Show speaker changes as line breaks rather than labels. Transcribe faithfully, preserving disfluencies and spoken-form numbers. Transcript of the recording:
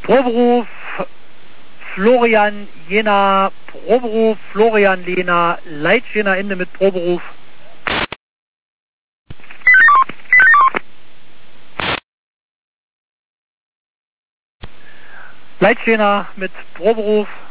Proberuf Florian Jena, Proberuf Florian Lena, Leitjena Ende mit Proberuf. Leitjena mit Proberuf.